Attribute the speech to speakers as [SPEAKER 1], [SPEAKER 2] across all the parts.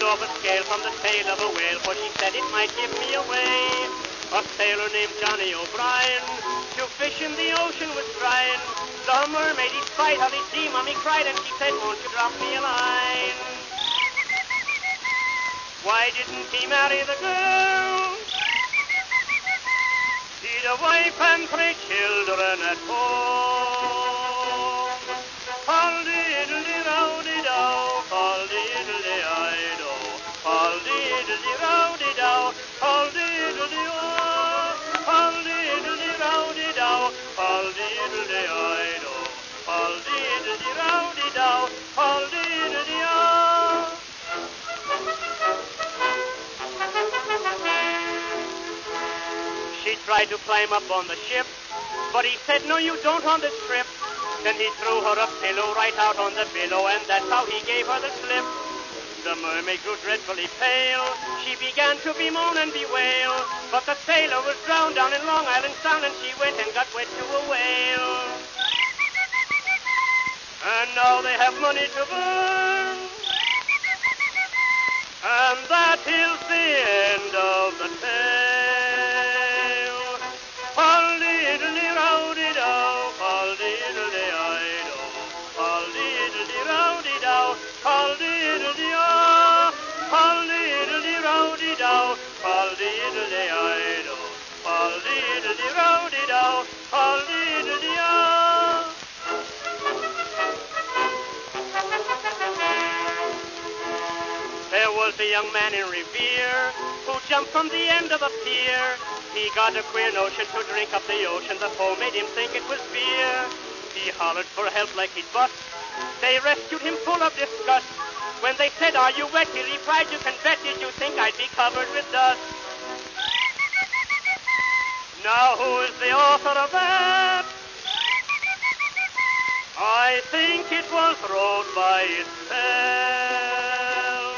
[SPEAKER 1] off a scale from the tail of a whale, for she said it might give me away. A sailor named Johnny O'Brien to fish in the ocean was trying. The mermaid he spied how they see Mommy cried, and she said, won't you drop me a line? Why didn't he marry the girl? He'd a wife and 3 children at home. All-diddly-rowdy-dow, all-diddly-I-do, all-diddly-rowdy-dow, all-diddly-oh, all-diddly-rowdy-dow, all-diddly-I-do, all-diddly-rowdy-dow, all-diddly-oh. She tried to climb up on the ship, but he said, no, you don't on this trip. Then he threw her a pillow right out on the billow, and that's how he gave her the slip. The mermaid grew dreadfully pale. She began to bemoan and bewail, but the sailor was drowned down in Long Island Sound, and she went and got wed to a whale. And now they have money to burn, and that is the end of the tale. All-diddly-rowdy-dow, all-diddly-I-do, all-diddly-rowdy-dow, all-diddly-oh, all-diddly-rowdy-dow, all-diddly-I-do, all-diddly-rowdy-dow, all-diddly-oh. There was a young man in Revere who jumped from the end of a pier. He got a queer notion to drink up the ocean. The foam made him think it was beer. He hollered for help like he'd bust. They rescued him full of disgust. When they said, are you wet? He replied, you can bet. Did you think I'd be covered with dust? Now who is the author of that? I think it was wrote by itself.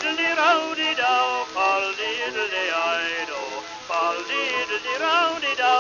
[SPEAKER 1] All-diddly-rowdy-dow, all-diddly-I-do, all-diddly-rowdy-dow,